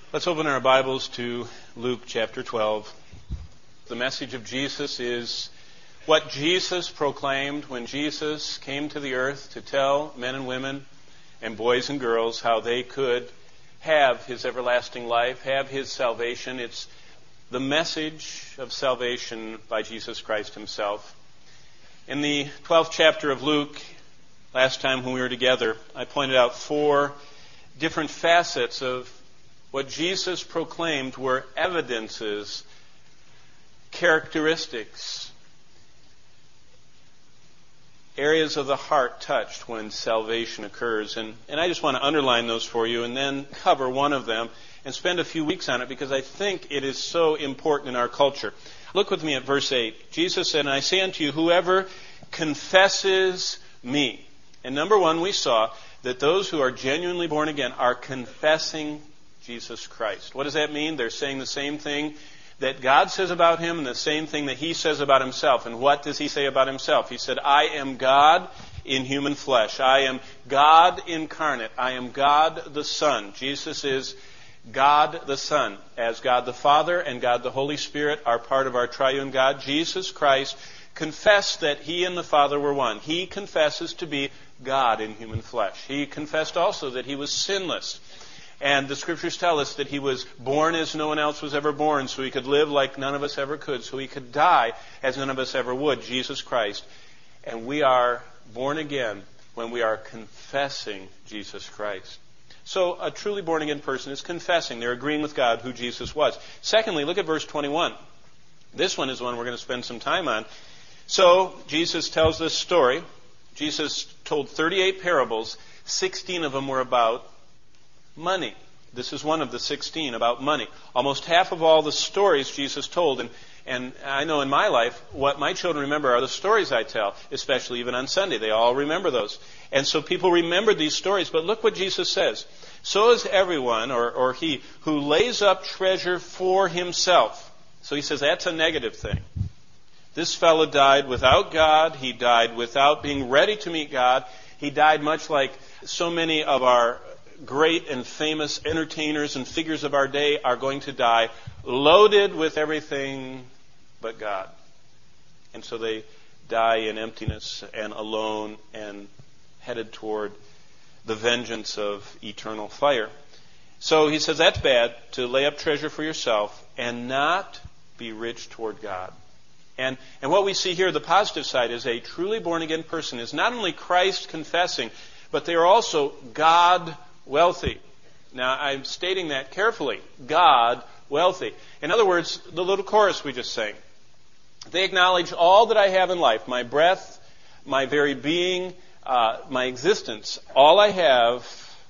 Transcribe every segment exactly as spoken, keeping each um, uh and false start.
Let's open our Bibles to Luke chapter twelve. The message of Jesus is what Jesus proclaimed when Jesus came to the earth to tell men and women and boys and girls how they could have His everlasting life, have His salvation. It's the message of salvation by Jesus Christ Himself. In the twelfth chapter of Luke, last time when we were together, I pointed out four different facets of what Jesus proclaimed were evidences, characteristics, areas of the heart touched when salvation occurs. And, and I just want to underline those for you and then cover one of them and spend a few weeks on it because I think it is so important in our culture. Look with me at verse eight. Jesus said, "And I say unto you, whoever confesses me." And number one, we saw that those who are genuinely born again are confessing Jesus Christ. What does that mean? They're saying the same thing that God says about Him and the same thing that He says about Himself. And what does He say about Himself? He said, "I am God in human flesh. I am God incarnate. I am God the Son." Jesus is God the Son. As God the Father and God the Holy Spirit are part of our triune God, Jesus Christ confessed that He and the Father were one. He confesses to be God in human flesh. He confessed also that He was sinless. And the Scriptures tell us that He was born as no one else was ever born, so He could live like none of us ever could, so He could die as none of us ever would, Jesus Christ. And we are born again when we are confessing Jesus Christ. So a truly born again person is confessing. They're agreeing with God who Jesus was. Secondly, look at verse twenty-one. This one is one we're going to spend some time on. So Jesus tells this story. Jesus told thirty-eight parables. sixteen of them were about money. This is one of the sixteen about money. Almost half of all the stories Jesus told, and, and I know in my life, what my children remember are the stories I tell, especially even on Sunday. They all remember those. And so people remember these stories. But look what Jesus says. "So is everyone, or, or he, who lays up treasure for himself." So he says that's a negative thing. This fellow died without God. He died without being ready to meet God. He died much like so many of our great and famous entertainers and figures of our day are going to die, loaded with everything but God. And so they die in emptiness and alone and headed toward the vengeance of eternal fire. So he says that's bad, to lay up treasure for yourself and not be rich toward God. And, and what we see here, the positive side, is a truly born again person is not only Christ confessing, but they are also God wealthy. Now, I'm stating that carefully. God wealthy. In other words, the little chorus we just sang. They acknowledge all that I have in life, my breath, my very being, uh, my existence. All I have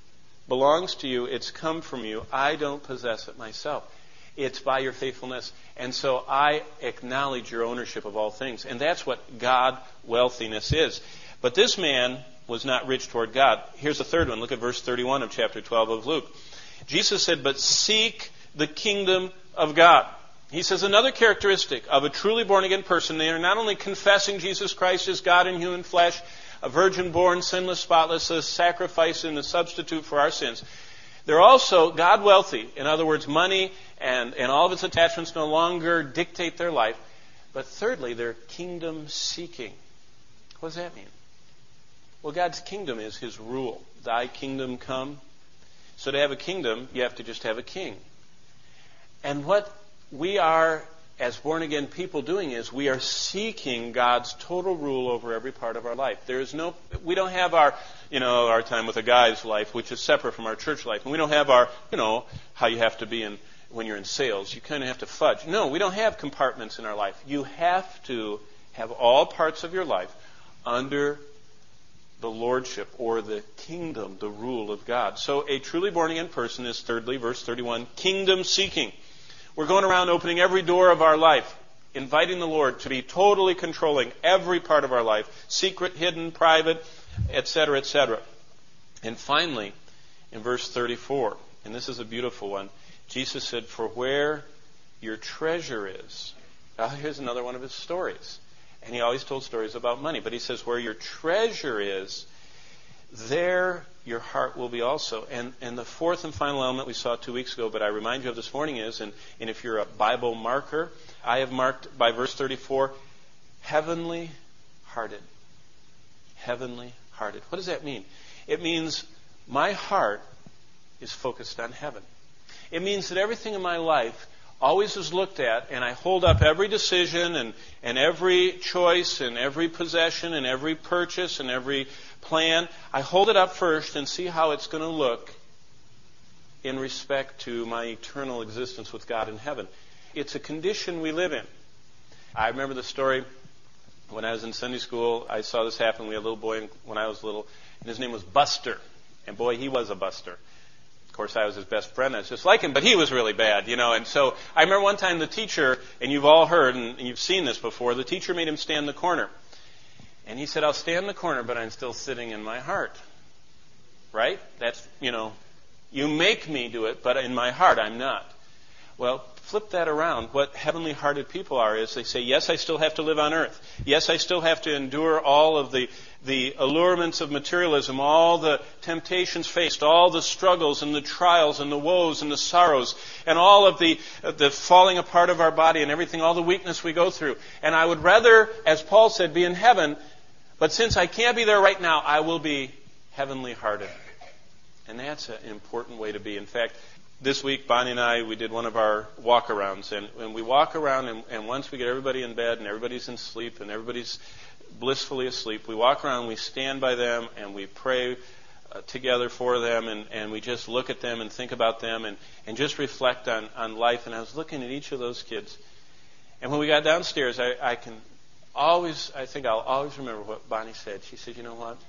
belongs to you. It's come from you. I don't possess it myself. It's by your faithfulness. And so I acknowledge your ownership of all things. And that's what God wealthiness is. But this man was not rich toward God. Here's the third one. Look at verse thirty-one of chapter twelve of Luke. Jesus said, "But seek the kingdom of God." He says another characteristic of a truly born again person, they are not only confessing Jesus Christ as God in human flesh, a virgin born, sinless, spotless, a sacrifice and a substitute for our sins. They're also God wealthy. In other words, money and, and all of its attachments no longer dictate their life. But thirdly, they're kingdom seeking. What does that mean? Well, God's kingdom is His rule. Thy kingdom come. So to have a kingdom, you have to just have a king. And what we are, as born-again people, doing is we are seeking God's total rule over every part of our life. There is no, we don't have our, you know, our time with a guy's life, which is separate from our church life. And we don't have our, you know, how you have to be in when you're in sales. You kind of have to fudge. No, we don't have compartments in our life. You have to have all parts of your life under the lordship or the kingdom, the rule of God. So a truly born again person is, thirdly, verse thirty-one, kingdom seeking. We're going around opening every door of our life, inviting the Lord to be totally controlling every part of our life, secret, hidden, private, et cetera, et cetera. And finally, in verse thirty-four, and this is a beautiful one, Jesus said, "For where your treasure is." Now here's another one of His stories. And He always told stories about money. But He says, where your treasure is, there your heart will be also. And and the fourth and final element we saw two weeks ago, but I remind you of this morning is, and, and if you're a Bible marker, I have marked by verse thirty-four, heavenly hearted. Heavenly hearted. What does that mean? It means my heart is focused on heaven. It means that everything in my life always is looked at, and I hold up every decision and, and every choice and every possession and every purchase and every plan. I hold it up first and see how it's going to look in respect to my eternal existence with God in heaven. It's a condition we live in. I remember the story when I was in Sunday school. I saw this happen. We had a little boy when I was little, and his name was Buster. And boy, he was a buster. Of course, I was his best friend. I was just like him, but he was really bad, you know. And so I remember one time the teacher, and you've all heard, and you've seen this before, the teacher made him stand in the corner. And he said, I'll stand in the corner, but I'm still sitting in my heart. Right? That's, you know, you make me do it, but in my heart I'm not. Well, flip that around. What heavenly hearted people are is they say, yes, I still have to live on earth. Yes, I still have to endure all of the, the allurements of materialism, all the temptations faced, all the struggles and the trials and the woes and the sorrows, and all of the, the falling apart of our body and everything, all the weakness we go through. And I would rather, as Paul said, be in heaven, but since I can't be there right now, I will be heavenly hearted. And that's an important way to be. In fact, this week, Bonnie and I, we did one of our walk-arounds. And when we walk around, and, and once we get everybody in bed and everybody's in sleep and everybody's blissfully asleep, we walk around, we stand by them, and we pray uh, together for them, and, and we just look at them and think about them and, and just reflect on, on life. And I was looking at each of those kids. And when we got downstairs, I, I can always, I think I'll always remember what Bonnie said. She said, you know what?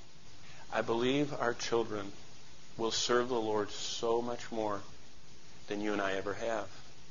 I believe our children will serve the Lord so much more than you and I ever have.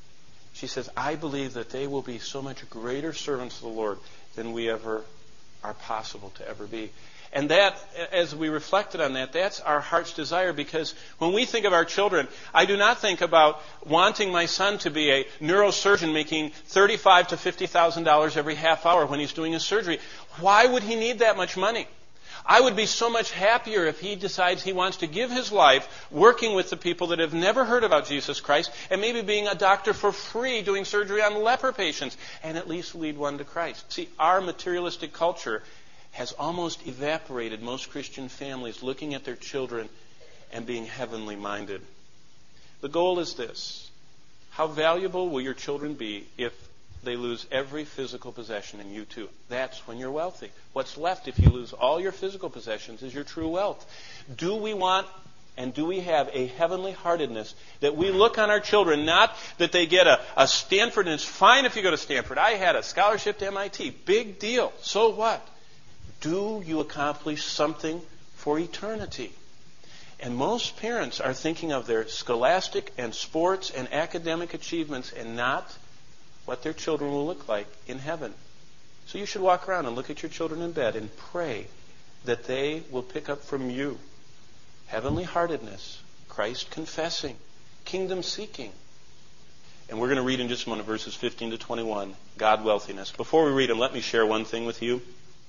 She says, I believe that they will be so much greater servants of the Lord than we ever are possible to ever be. And that, as we reflected on that, that's our heart's desire, because when we think of our children, I do not think about wanting my son to be a neurosurgeon making thirty-five thousand to fifty thousand dollars every half hour when he's doing his surgery. Why would he need that much money? I would be so much happier if he decides he wants to give his life working with the people that have never heard about Jesus Christ, and maybe being a doctor for free doing surgery on leper patients, and at least lead one to Christ. See, our materialistic culture has almost evaporated most Christian families looking at their children and being heavenly minded. The goal is this: how valuable will your children be if they lose every physical possession, and you too? That's when you're wealthy. What's left if you lose all your physical possessions is your true wealth. Do we want and do we have a heavenly heartedness that we look on our children, not that they get a, a Stanford, and it's fine if you go to Stanford. I had a scholarship to M I T. Big deal. So what? Do you accomplish something for eternity? And most parents are thinking of their scholastic and sports and academic achievements and not what their children will look like in heaven. So you should walk around and look at your children in bed and pray that they will pick up from you heavenly heartedness, Christ confessing, kingdom seeking. And we're going to read in just a moment verses fifteen to twenty-one, God wealthiness. Before we read them, let me share one thing with you.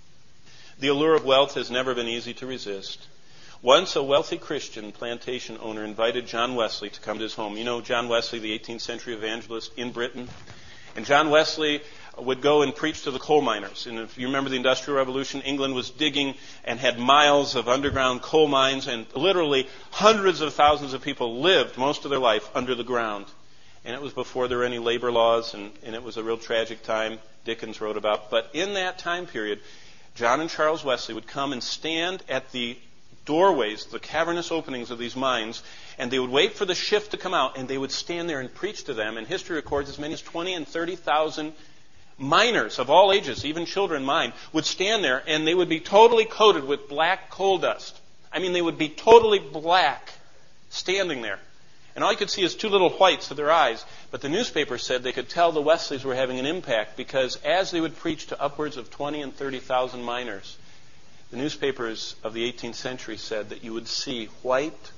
The allure of wealth has never been easy to resist. Once a wealthy Christian plantation owner invited John Wesley to come to his home. You know John Wesley, the eighteenth century evangelist in Britain? And John Wesley would go and preach to the coal miners. And if you remember the Industrial Revolution, England was digging and had miles of underground coal mines, and literally hundreds of thousands of people lived most of their life under the ground. And it was before there were any labor laws, and, and it was a real tragic time Dickens wrote about. But in that time period, John and Charles Wesley would come and stand at the doorways, the cavernous openings of these mines, and they would wait for the shift to come out, and they would stand there and preach to them. And history records as many as twenty and thirty thousand miners of all ages, even children mined, would stand there, and they would be totally coated with black coal dust. I mean, they would be totally black standing there. And all you could see is two little whites of their eyes. But the newspaper said they could tell the Wesleys were having an impact, because as they would preach to upwards of twenty and thirty thousand miners, the newspapers of the eighteenth century said that you would see white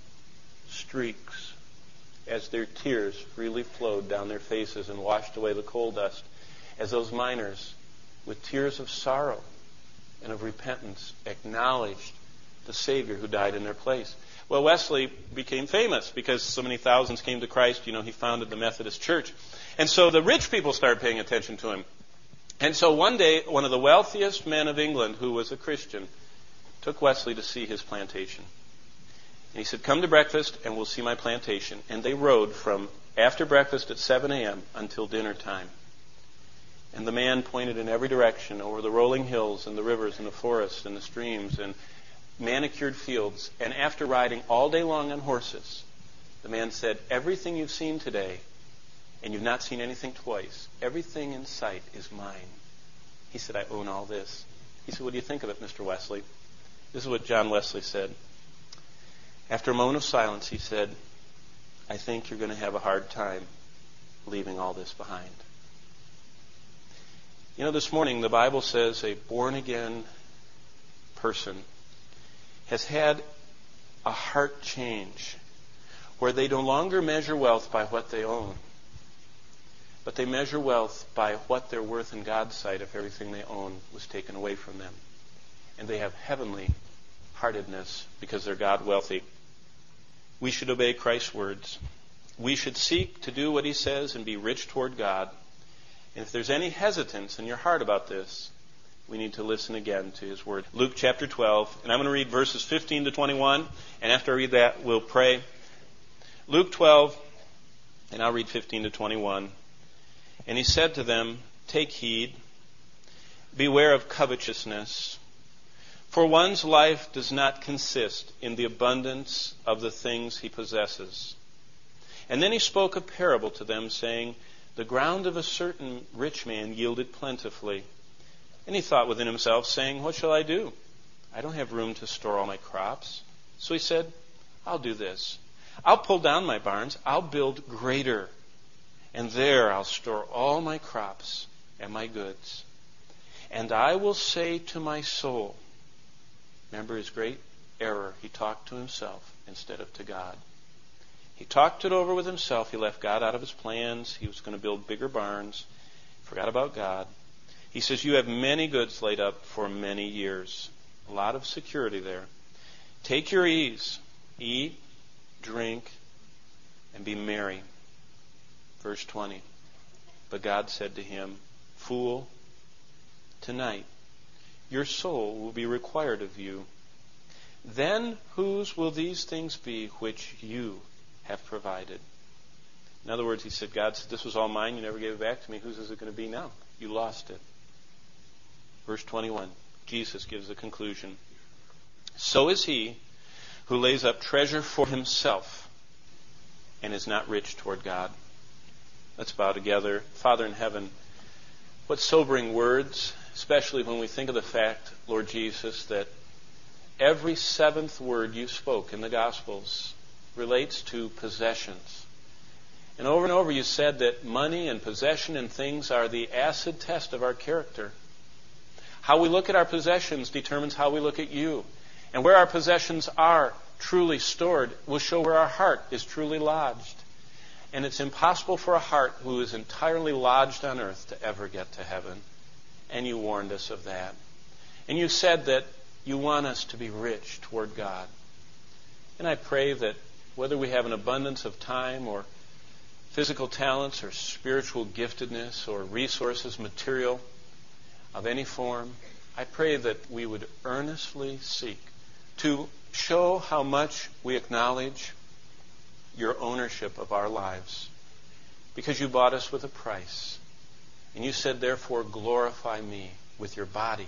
streaks as their tears freely flowed down their faces and washed away the coal dust, as those miners, with tears of sorrow and of repentance, acknowledged the Savior who died in their place. Well, Wesley became famous because so many thousands came to Christ. You know, he founded the Methodist Church. And so the rich people started paying attention to him. And so one day, one of the wealthiest men of England, who was a Christian, took Wesley to see his plantation. And he said, come to breakfast and we'll see my plantation. And they rode from after breakfast at seven a.m. until dinner time. And the man pointed in every direction over the rolling hills and the rivers and the forests and the streams and manicured fields. And after riding all day long on horses, the man said, everything you've seen today, and you've not seen anything twice, everything in sight is mine. He said, I own all this. He said, what do you think of it, Mister Wesley? This is what John Wesley said. After a moment of silence, he said, I think you're going to have a hard time leaving all this behind. You know, this morning the Bible says a born-again person has had a heart change where they no longer measure wealth by what they own, but they measure wealth by what they're worth in God's sight if everything they own was taken away from them. And they have heavenly heartedness because they're God wealthy. We should obey Christ's words. We should seek to do what he says and be rich toward God. And if there's any hesitance in your heart about this, we need to listen again to his word. Luke chapter twelve, and I'm going to read verses fifteen to twenty-one, and after I read that, we'll pray. Luke twelve, and I'll read fifteen to twenty-one. And he said to them, take heed, beware of covetousness, for one's life does not consist in the abundance of the things he possesses. And then he spoke a parable to them, saying, the ground of a certain rich man yielded plentifully. And he thought within himself, saying, what shall I do? I don't have room to store all my crops. So he said, I'll do this. I'll pull down my barns. I'll build greater. And there I'll store all my crops and my goods. And I will say to my soul, remember his great error. He talked to himself instead of to God. He talked it over with himself. He left God out of his plans. He was going to build bigger barns. Forgot about God. He says, you have many goods laid up for many years. A lot of security there. Take your ease. Eat, drink, and be merry. Verse twenty. But God said to him, fool, tonight your soul will be required of you. Then whose will these things be which you have provided? In other words, he said, God said, this was all mine. You never gave it back to me. Whose is it going to be now? You lost it. Verse twenty-one. Jesus gives the conclusion. So is he who lays up treasure for himself and is not rich toward God. Let's bow together. Father in heaven, what sobering words, especially when we think of the fact, Lord Jesus, that every seventh word you spoke in the Gospels relates to possessions. And over and over you said that money and possession and things are the acid test of our character. How we look at our possessions determines how we look at you. And where our possessions are truly stored will show where our heart is truly lodged. And it's impossible for a heart who is entirely lodged on earth to ever get to heaven. And you warned us of that. And you said that you want us to be rich toward God. And I pray that whether we have an abundance of time or physical talents or spiritual giftedness or resources, material of any form, I pray that we would earnestly seek to show how much we acknowledge your ownership of our lives, because you bought us with a price. And you said, therefore, glorify me with your body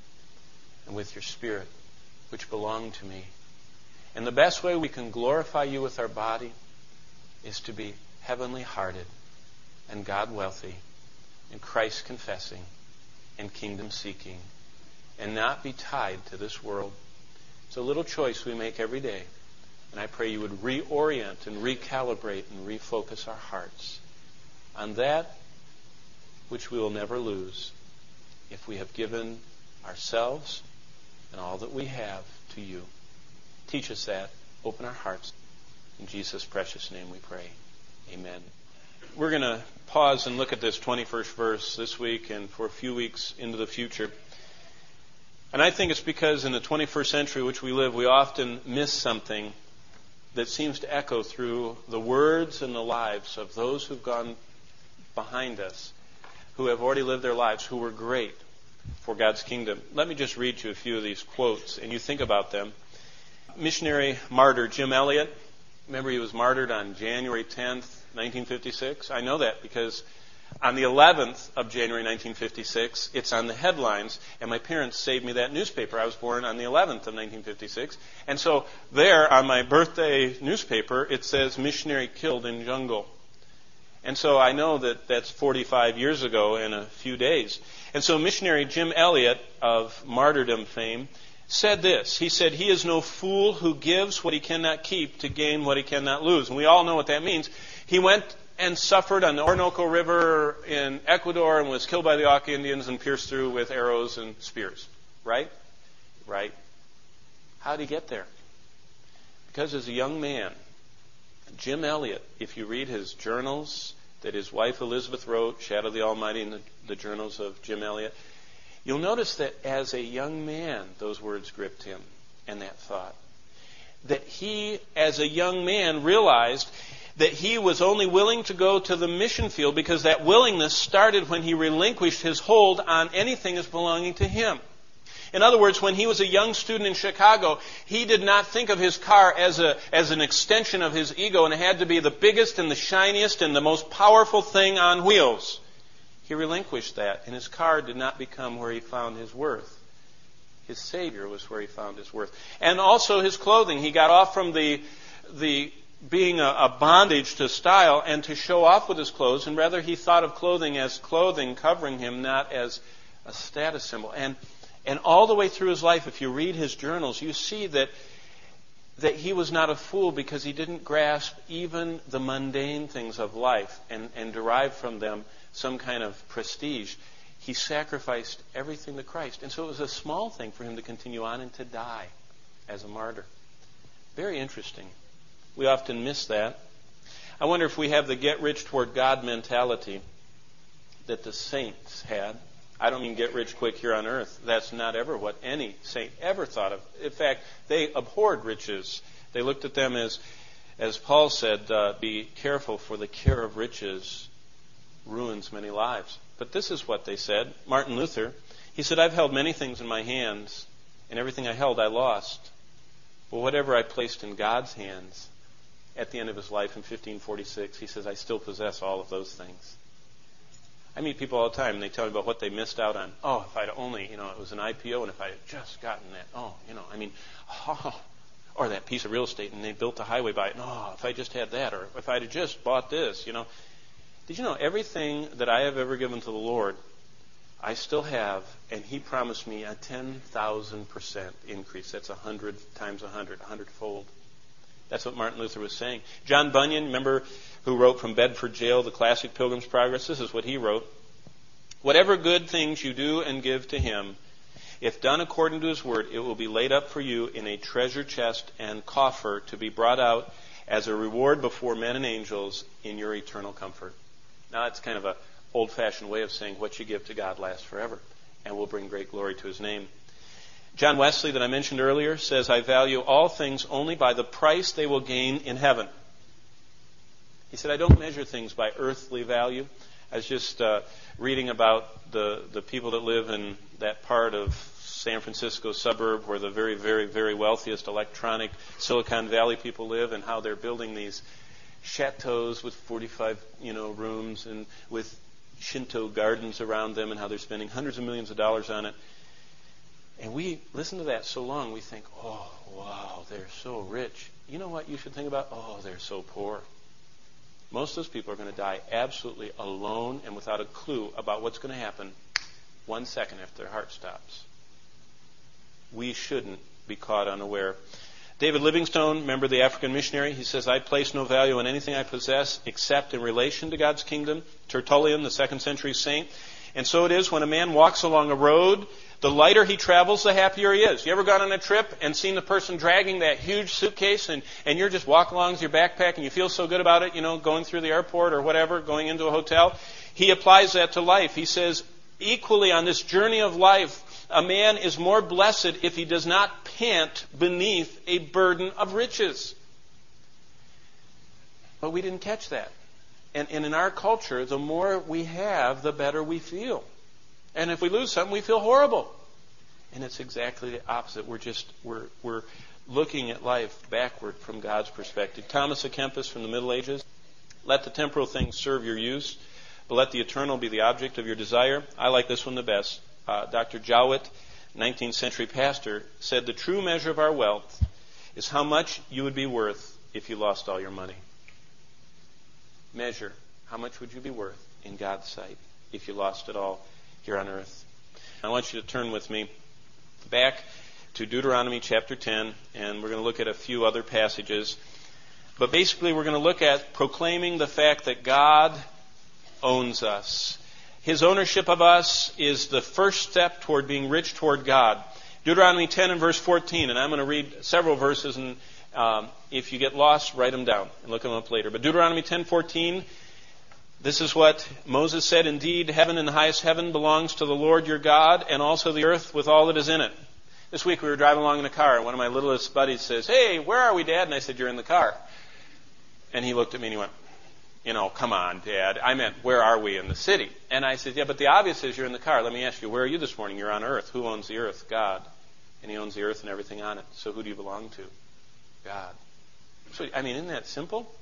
and with your spirit, which belong to me. And the best way we can glorify you with our body is to be heavenly hearted and God wealthy and Christ confessing and kingdom seeking and not be tied to this world. It's a little choice we make every day. And I pray you would reorient and recalibrate and refocus our hearts on that which we will never lose if we have given ourselves and all that we have to you. Teach us that. Open our hearts. In Jesus' precious name we pray. Amen. We're going to pause and look at this twenty-first verse this week and for a few weeks into the future. And I think it's because in the twenty-first century which we live, we often miss something that seems to echo through the words and the lives of those who've gone behind us, who have already lived their lives, who were great for God's kingdom. Let me just read you a few of these quotes, and you think about them. Missionary martyr Jim Elliot, remember he was martyred on January tenth, nineteen fifty-six? I know that because on the eleventh of January nineteen fifty-six, it's on the headlines, and my parents saved me that newspaper. I was born on the eleventh of nineteen fifty-six. And so there on my birthday newspaper, it says, missionary killed in jungle. And so I know that that's forty-five years ago in a few days. And so missionary Jim Elliot of martyrdom fame said this. He said, he is no fool who gives what he cannot keep to gain what he cannot lose. And we all know what that means. He went and suffered on the Orinoco River in Ecuador and was killed by the Auca Indians and pierced through with arrows and spears. Right? Right. How did he get there? Because as a young man, Jim Elliot, if you read his journals that his wife Elizabeth wrote, Shadow of the Almighty and the, the journals of Jim Elliot, you'll notice that as a young man, those words gripped him and that thought. That he, as a young man, realized that he was only willing to go to the mission field because that willingness started when he relinquished his hold on anything as belonging to him. In other words, when he was a young student in Chicago, he did not think of his car as a as an extension of his ego and it had to be the biggest and the shiniest and the most powerful thing on wheels. He relinquished that, and his car did not become where he found his worth. His Savior was where he found his worth. And also his clothing. He got off from the the being a, a bondage to style and to show off with his clothes, and rather he thought of clothing as clothing covering him, not as a status symbol. And and all the way through his life, if you read his journals, you see that that he was not a fool because he didn't grasp even the mundane things of life and, and derive from them some kind of prestige. He sacrificed everything to Christ. And so it was a small thing for him to continue on and to die as a martyr. Very interesting. We often miss that. I wonder if we have the get rich toward God mentality that the saints had. I don't mean get rich quick here on earth. That's not ever what any saint ever thought of. In fact, they abhorred riches. They looked at them as, as Paul said, uh, be careful, for the care of riches ruins many lives. But this is what they said. Martin Luther, he said, I've held many things in my hands, and everything I held I lost. But whatever I placed in God's hands at the end of his life in fifteen forty-six, he says, I still possess all of those things. I meet people all the time, and they tell me about what they missed out on. Oh, if I'd only, you know, it was an I P O, and if I had just gotten that, oh, you know, I mean, oh, or that piece of real estate, and they built a highway by it, and oh, if I just had that, or if I'd have just bought this, you know. Did you know everything that I have ever given to the Lord, I still have, and He promised me a ten thousand percent increase. That's one hundred times one hundred, one hundred-fold. That's what Martin Luther was saying. John Bunyan, remember, who wrote from Bedford Jail, the classic Pilgrim's Progress? This is what he wrote. Whatever good things you do and give to Him, if done according to His word, it will be laid up for you in a treasure chest and coffer to be brought out as a reward before men and angels in your eternal comfort. Now, that's kind of an old-fashioned way of saying what you give to God lasts forever and will bring great glory to His name. John Wesley, that I mentioned earlier, says, I value all things only by the price they will gain in heaven. He said, I don't measure things by earthly value. I was just uh, reading about the, the people that live in that part of San Francisco suburb where the very, very, very wealthiest electronic Silicon Valley people live, and how they're building these chateaus with forty-five, you know, rooms and with Shinto gardens around them, and how they're spending hundreds of millions of dollars on it. And we listen to that so long, we think, oh, wow, they're so rich. You know what you should think about? Oh, they're so poor. Most of those people are going to die absolutely alone and without a clue about what's going to happen one second after their heart stops. We shouldn't be caught unaware. David Livingstone, remember the African missionary, he says, I place no value on anything I possess except in relation to God's kingdom. Tertullian, the second century saint. And so it is when a man walks along a road, the lighter he travels, the happier he is. You ever gone on a trip and seen the person dragging that huge suitcase, and, and you're just walking along with your backpack and you feel so good about it, you know, going through the airport or whatever, going into a hotel? He applies that to life. He says, equally on this journey of life, A man is more blessed if he does not pant beneath a burden of riches. But we didn't catch that. And, and in our culture, the more we have, the better we feel. And if we lose something, we feel horrible. And it's exactly the opposite. We're just, we're, we're looking at life backward from God's perspective. Thomas à Kempis from the Middle Ages. Let the temporal things serve your use, but let the eternal be the object of your desire. I like this one the best. Uh, Doctor Jowett, nineteenth century pastor, said the true measure of our wealth is how much you would be worth if you lost all your money. Measure how much would you be worth in God's sight if you lost it all here on earth. I want you to turn with me back to Deuteronomy chapter ten, and we're going to look at a few other passages. But basically, we're going to look at proclaiming the fact that God owns us. His ownership of us is the first step toward being rich toward God. Deuteronomy ten and verse fourteen, and I'm going to read several verses, and um, if you get lost, write them down and look them up later. But Deuteronomy ten fourteen, this is what Moses said, "Indeed, heaven and the highest heaven belongs to the Lord your God, and also the earth with all that is in it." This week we were driving along in a car, and one of my littlest buddies says, "Hey, where are we, Dad?" And I said, "You're in the car." And he looked at me and he went, "You know, come on, Dad. I meant, where are we in the city?" And I said, "Yeah, but the obvious is you're in the car. Let me ask you, where are you this morning? You're on earth. Who owns the earth? God. And he owns the earth and everything on it. So who do you belong to? God." So, I mean, isn't that simple?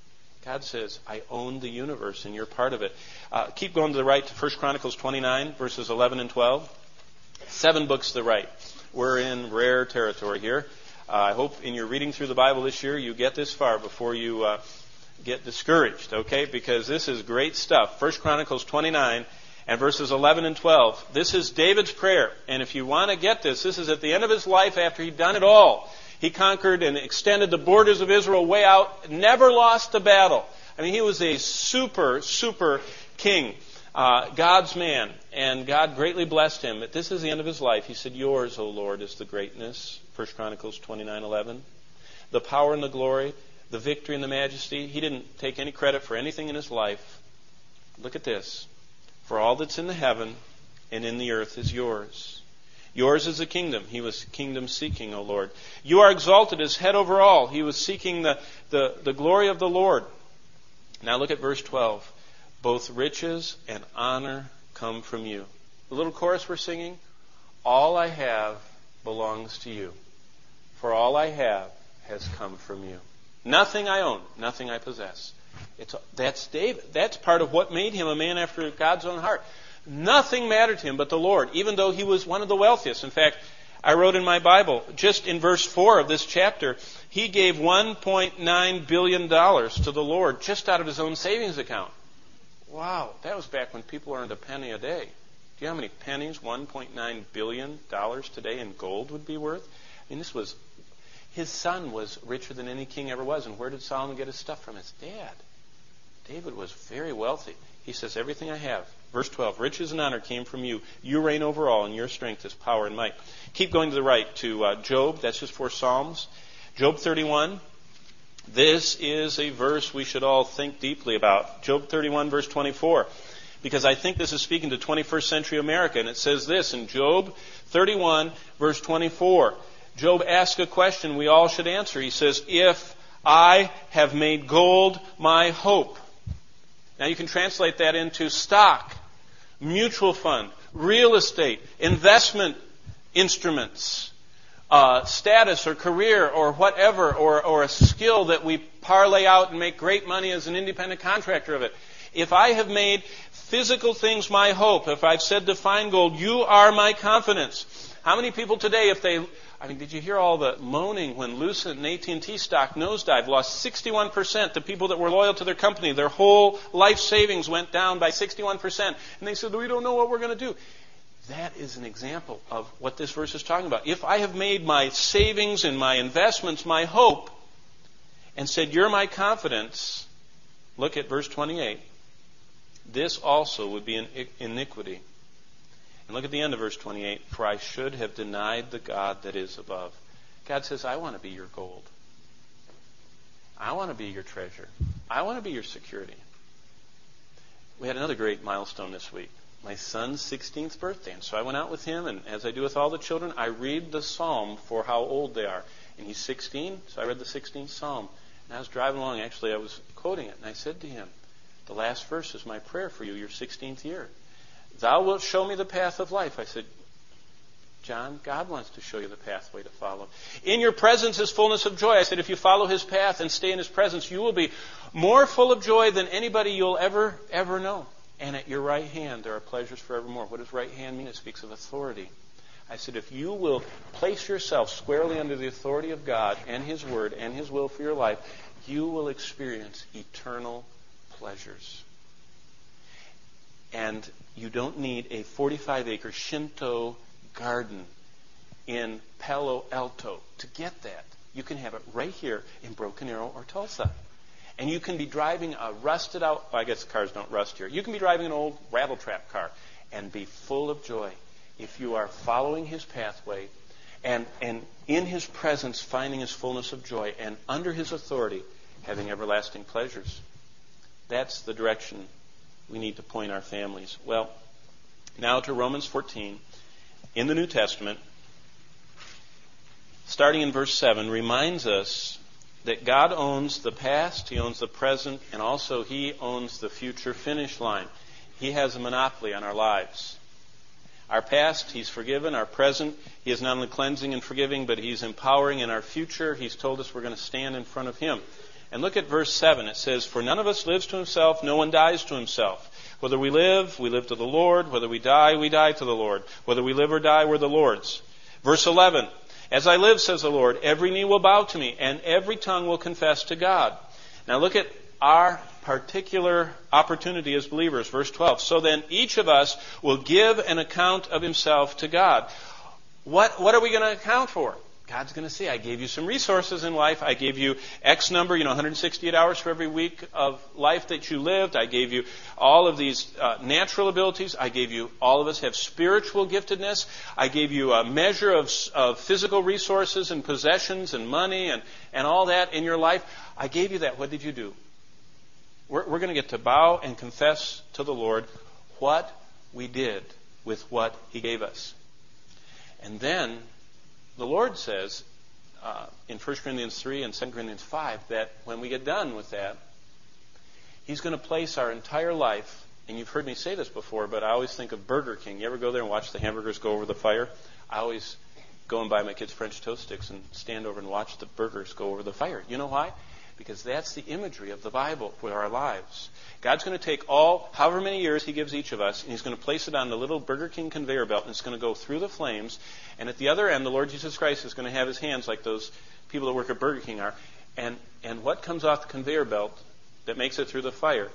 God says, I own the universe and you're part of it. Uh, keep going to the right to First Chronicles twenty-nine, verses eleven and twelve. Seven books to the right. We're in rare territory here. Uh, I hope in your reading through the Bible this year you get this far before you uh, get discouraged, okay? Because this is great stuff. First Chronicles twenty-nine and verses eleven and twelve. This is David's prayer. And if you want to get this, this is at the end of his life after he'd done it all. He conquered and extended the borders of Israel way out, never lost a battle. I mean, he was a super, super king, uh, God's man, and God greatly blessed him. But this is the end of his life. He said, "Yours, O Lord, is the greatness." First Chronicles twenty-nine eleven. The power and the glory, the victory and the majesty. He didn't take any credit for anything in his life. Look at this. "For all that's in the heaven and in the earth is yours. Yours is the kingdom." He was kingdom seeking, O Lord. "You are exalted as head over all." He was seeking the, the, the glory of the Lord. Now look at verse twelve. "Both riches and honor come from you." The little chorus we're singing, "All I have belongs to you. For all I have has come from you." Nothing I own, nothing I possess. It's, that's David. That's part of what made him a man after God's own heart. Nothing mattered to him but the Lord, even though he was one of the wealthiest. In fact, I wrote in my Bible, just in verse four of this chapter, he gave one point nine billion dollars to the Lord just out of his own savings account. Wow, that was back when people earned a penny a day. Do you know how many pennies one point nine billion dollars today in gold would be worth? I mean, this was, his son was richer than any king ever was. And where did Solomon get his stuff from? His dad. David was very wealthy. He says, "Everything I have." Verse twelve, "Riches and honor came from you. You reign over all, and your strength is power and might." Keep going to the right to uh, Job. That's just four Psalms. Job thirty-one. This is a verse we should all think deeply about. Job thirty-one, verse twenty-four. Because I think this is speaking to twenty-first century America. And it says this in Job thirty-one, verse twenty-four. Job asks a question we all should answer. He says, "If I have made gold my hope." Now you can translate that into stock, mutual fund, real estate, investment instruments, uh, status or career or whatever, or, or a skill that we parlay out and make great money as an independent contractor of it. If I have made physical things my hope, if I've said to fine gold, "You are my confidence." How many people today, if they... I mean, did you hear all the moaning when Lucent and A T and T stock nosedived, lost sixty-one percent? The people that were loyal to their company, their whole life savings went down by sixty-one percent. And they said, "We don't know what we're going to do." That is an example of what this verse is talking about. If I have made my savings and my investments my hope and said, "You're my confidence," look at verse twenty-eight. "This also would be an iniquity." And look at the end of verse twenty-eight. "For I should have denied the God that is above." God says, I want to be your gold. I want to be your treasure. I want to be your security. We had another great milestone this week. my son's sixteenth birthday. And so I went out with him, and as I do with all the children, I read the psalm for how old they are. And he's sixteen, so I read the sixteenth psalm. And I was driving along, actually, I was quoting it, and I said to him, the last verse is my prayer for you, your sixteenth year. Thou wilt show me the path of life. I said, John, God wants to show you the pathway to follow. In your presence is fullness of joy. I said, if you follow His path and stay in His presence, you will be more full of joy than anybody you'll ever, ever know. And at your right hand, there are pleasures forevermore. What does right hand mean? It speaks of authority. I said, if you will place yourself squarely under the authority of God and His Word and His will for your life, you will experience eternal pleasures. And you don't need a forty-five acre Shinto garden in Palo Alto to get that. You can have it right here in Broken Arrow or Tulsa. And you can be driving a rusted out, well, I guess cars don't rust here. You can be driving an old rattle-trap car and be full of joy if you are following His pathway and, and in His presence finding His fullness of joy and under His authority having everlasting pleasures. That's the direction we need to point our families. Well, now to Romans fourteen. In the New Testament, starting in verse seven, reminds us that God owns the past, He owns the present, and also He owns the future finish line. He has a monopoly on our lives. Our past, He's forgiven. Our present, He is not only cleansing and forgiving, but He's empowering. In our future, He's told us we're going to stand in front of Him. And look at verse seven. It says, for none of us lives to himself, no one dies to himself. Whether we live, we live to the Lord. Whether we die, we die to the Lord. Whether we live or die, we're the Lord's. Verse eleven, as I live, says the Lord, every knee will bow to me, and every tongue will confess to God. Now look at our particular opportunity as believers. Verse twelve, so then each of us will give an account of himself to God. What, what are we going to account for? God's going to say, I gave you some resources in life. I gave you X number, you know, one hundred sixty-eight hours for every week of life that you lived. I gave you all of these uh, natural abilities. I gave you, all of us have spiritual giftedness. I gave you a measure of, of physical resources and possessions and money and, and all that in your life. I gave you that. What did you do? We're, we're going to get to bow and confess to the Lord what we did with what He gave us. And then the Lord says uh, in First Corinthians three and Second Corinthians five that when we get done with that, He's going to place our entire life, and you've heard me say this before, but I always think of Burger King. You ever go there and watch the hamburgers go over the fire? I always go and buy my kids French toast sticks and stand over and watch the burgers go over the fire. You know why? Because that's the imagery of the Bible for our lives. God's going to take all, however many years He gives each of us, and He's going to place it on the little Burger King conveyor belt, and it's going to go through the flames. And at the other end, the Lord Jesus Christ is going to have His hands like those people that work at Burger King are. And, and what comes off the conveyor belt that makes it through the fire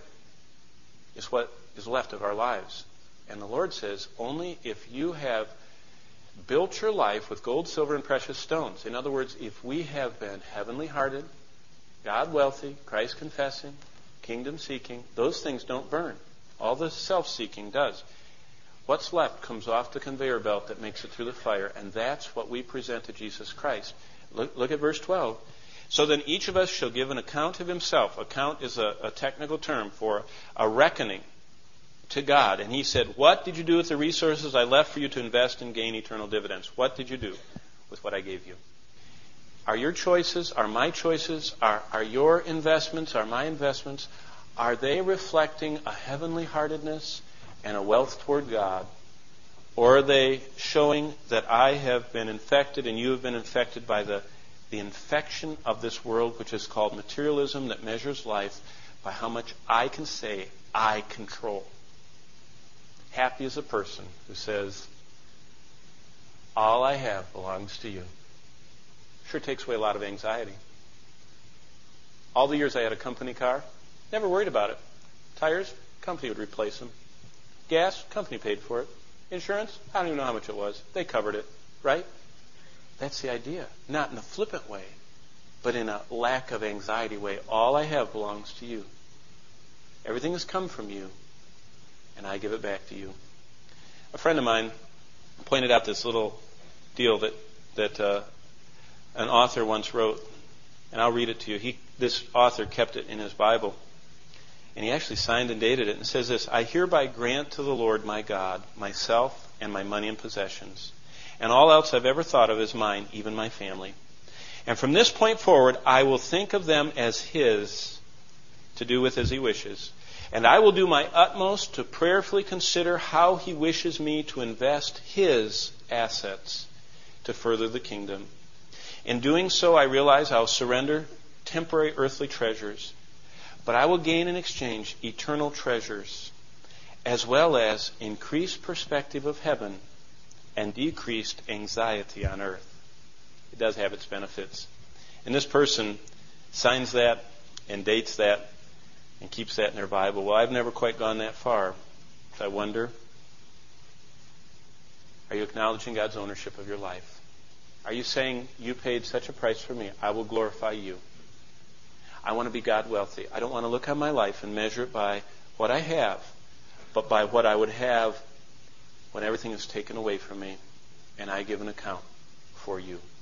is what is left of our lives. And the Lord says, only if you have built your life with gold, silver, and precious stones. In other words, if we have been heavenly hearted, God wealthy, Christ confessing, kingdom seeking, those things don't burn. All the self-seeking does. What's left comes off the conveyor belt that makes it through the fire, and that's what we present to Jesus Christ. Look, look at verse twelve. So then each of us shall give an account of himself. Account is a, a technical term for a reckoning to God. And He said, what did you do with the resources I left for you to invest and gain eternal dividends? What did you do with what I gave you? Are your choices, are my choices, are, are your investments, are my investments, are they reflecting a heavenly heartedness and a wealth toward God? Or are they showing that I have been infected and you have been infected by the, the infection of this world, which is called materialism, that measures life by how much I can say I control? Happy is a person who says, all I have belongs to you. Sure takes away a lot of anxiety. All the years I had a company car, never worried about it. Tires, company would replace them. Gas, company paid for it. Insurance, I don't even know how much it was. They covered it, right? That's the idea. Not in a flippant way, but in a lack of anxiety way. All I have belongs to you. Everything has come from you, and I give it back to you. A friend of mine pointed out this little deal that that uh, an author once wrote, and I'll read it to you. He, this author kept it in his Bible. And he actually signed and dated it and says this, I hereby grant to the Lord my God myself and my money and possessions, and all else I've ever thought of as mine, even my family. And from this point forward, I will think of them as his, to do with as he wishes. And I will do my utmost to prayerfully consider how he wishes me to invest his assets to further the kingdom. In doing so, I realize I'll surrender temporary earthly treasures, but I will gain in exchange eternal treasures, as well as increased perspective of heaven and decreased anxiety on earth. It does have its benefits. And this person signs that and dates that and keeps that in their Bible. Well, I've never quite gone that far. So I wonder, are you acknowledging God's ownership of your life? Are you saying, you paid such a price for me, I will glorify you? I want to be God wealthy. I don't want to look on my life and measure it by what I have, but by what I would have when everything is taken away from me and I give an account for you.